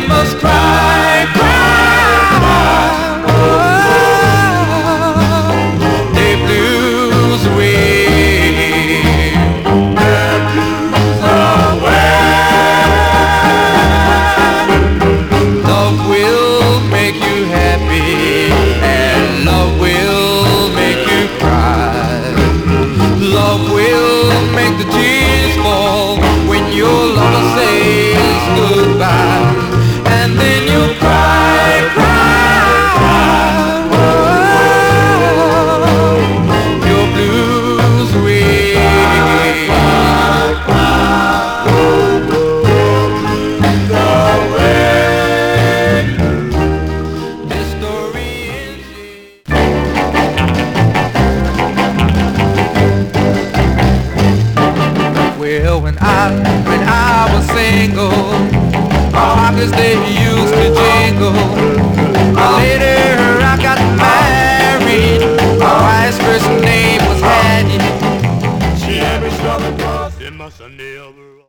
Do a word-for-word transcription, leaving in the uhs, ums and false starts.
must cry, cry. Oh, they blues away. Their blues away. Love will make you happy, and love will make you cry. Love will make the tears fall when your lover says goodbye, and then you'll cry, cry, cry. Oh, your blues away. This story ends here. Well, when I, when I was single, my pockets they used to jingle. Later I got married. My wife's first name was Hattie. She had me struck across in my Sunday overall.